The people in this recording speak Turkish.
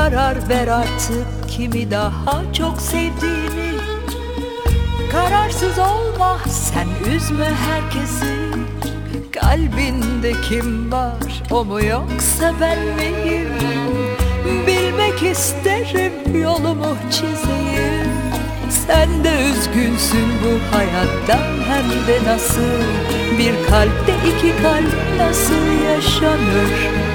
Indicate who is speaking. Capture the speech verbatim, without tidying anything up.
Speaker 1: karar ver artık kimi daha çok sevdiğini. Kararsız olma, sen üzme herkesi. Kalbinde kim var, o mu yoksa ben miyim? Bilmek isterim, yolumu çizeyim. Sen de üzgünsün bu hayattan, hem de nasıl. Bir kalpte iki kalp nasıl yaşanır?